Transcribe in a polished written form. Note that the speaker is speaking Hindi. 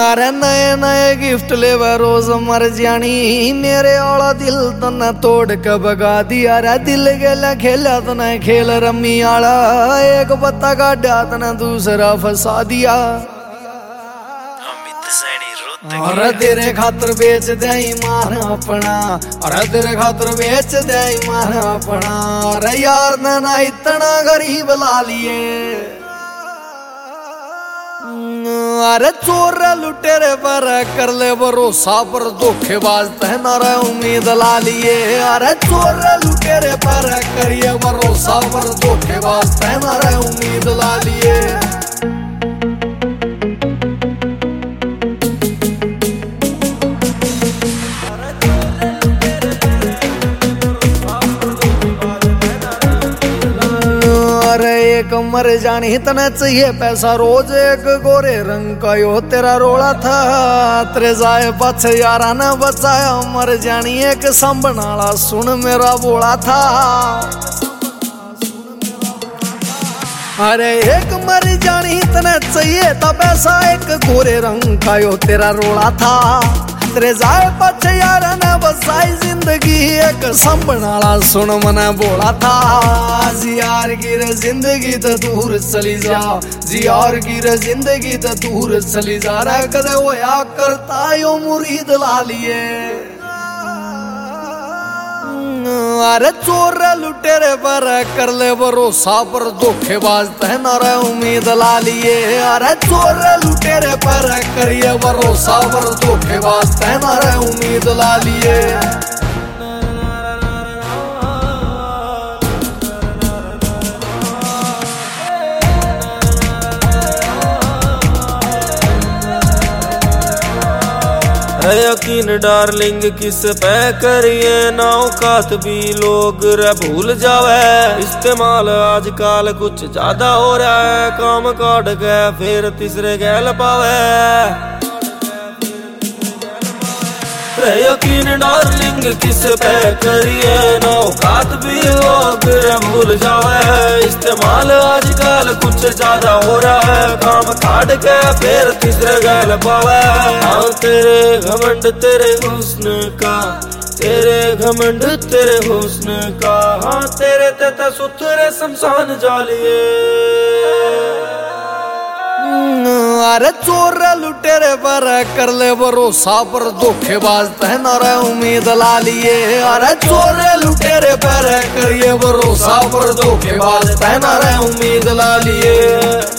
अरे नए नए गिफ्ट ले रोज मर जानी, मेरे वाला दिल तने तोड़ के भगा दिया रे। दिल गेला खेला तने खेल रमी आला, एक पत्ता काटा तने दूसरा फंसा दिया। अरे तेरे खातर बेच दे ईमान अपना, अरे तेरे खातर बेच दे ईमान अपना। अरे यार ने ना इतना गरीब ला लिए, अरे चोर लुटेरे पर कर ले भरोसा, पर धोखेबाज तहना रे उम्मीद ला लिए। अरे चोर लुटेरे पर करिए भरोसा, पर धोखेबाज तहना रे उम्मीद ला लिए। एक मर जानी तने चाहिए पैसा रोज, एक गोरे रंग का यो तेरा रोला था। तेरे जाए पछ यारा ने बचाया मर जानी, एक संभनाला सुन मेरा बोला था। अरे एक मर जानी तने चाहिए था पैसा, एक गोरे रंग का यो तेरा रोला था। तेरे जाए पछ यारा ने बसाई जिंदगी, एक संभनाला सुन मने बोला था। जी यार की रे जिंदगी तो दूर चली जा, जी यार की रे जिंदगी तो दूर चली जा रे। कदे होया करता यो मुरीद ला लिए। अरे चोर लुटेरे पर कर ले भरोसा, पर धोखेबाज तहना रे उम्मीद ला लिए। अरे चोर लुटेरे पर करिए भरोसा, पर धोखेबाज तहना रे उम्मीद ला लिए। यकीन डार्लिंग किस पे करिए ना औकात भी लोग रे भूल जावे। इस्तेमाल आजकल कुछ ज्यादा हो रहा है, काम काट के फिर तीसरे गैल पावे। यकीन डार्लिंग किस पे करिए ना औकात भी लोग रे भूल जावे। इस्तेमाल आजकल कुछ ज्यादा हो रहा है, काम काट के फिर तीसरे गैल पावे। हाँ तेरे घमंड तेरे हुस्न का, तेरे घमंड तेरे हुस्न का, हाँ तेरे तेता सुथरे शमशान जालिए। अरे चोर लुटेरे पर कर ले भरोसा, पर धोखेबाज तहना रे उम्मीद ला लिए। अरे चोर लुटेरे पर करिए भरोसा, पर धोखेबाज तहना रे उम्मीद ला लिए।